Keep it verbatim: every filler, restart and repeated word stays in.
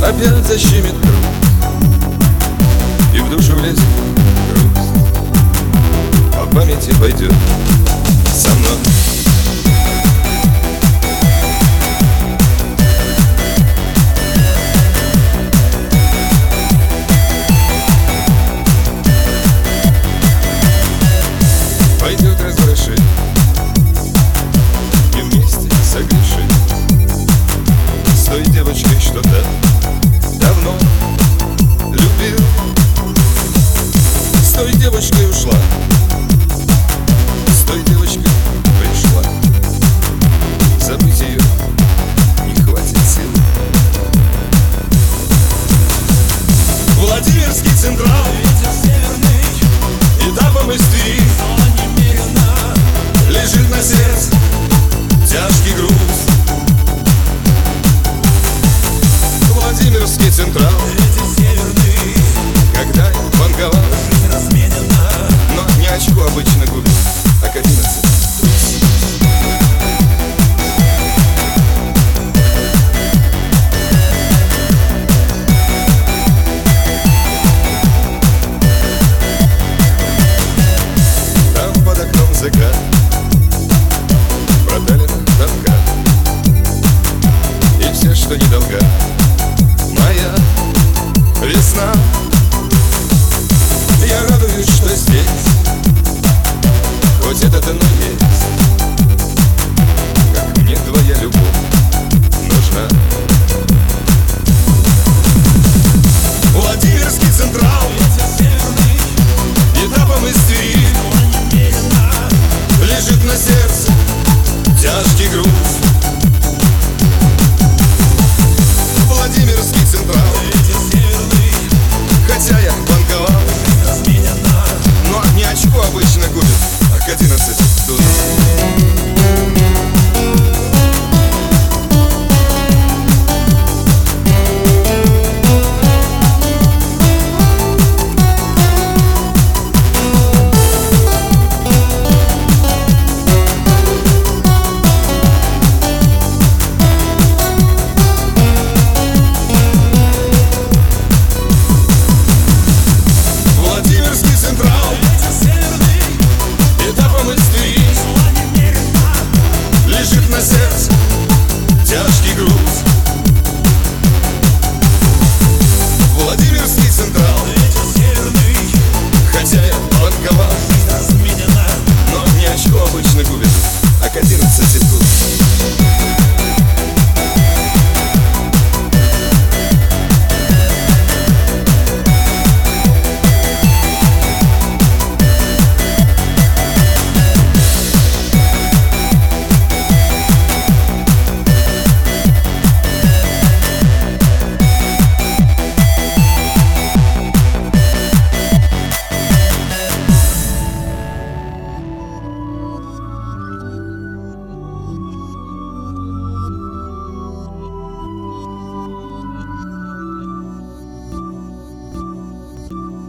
опять защемит кровь, и в душу влезет грусть. По памяти пойдет со мной. Пойдет разворошить и вместе согрешить с той девочкой, что-то давно любил. С той девочкой ушла, с той девочкой пришла. Забыть ее не хватит сил. Владимирский Централ, ветер северный, этапом из Твери немерено лежит на сердце тяжкий груз. Владимирский Централ,